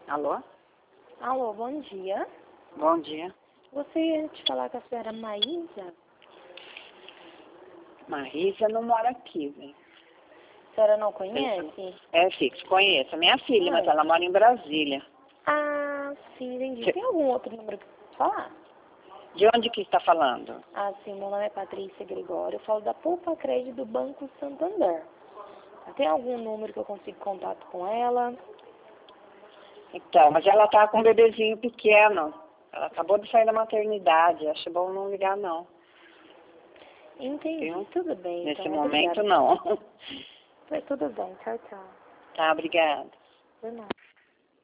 Alô? Alô, bom dia. Bom dia. Gostaria de falar com a senhora Maísa. Marisa não mora aqui, velho. A senhora não conhece? É, fixo, conheço. É minha filha, mas ela mora em Brasília. Ah, sim, entendi. Tem algum outro número que eu posso falar? De onde que está falando? Ah, sim, meu nome é Patrícia Gregório. Eu falo da Poupa Crédito do Banco Santander. Tem algum número que eu consigo contato com ela? Então, mas ela tá com um bebezinho pequeno. Ela acabou de sair da maternidade. Acho bom não ligar, não. Entendi, Viu? tudo bem. Nesse Então, momento, obrigada. não. Tudo bem, tchau, tchau. Tá, obrigada. De nada.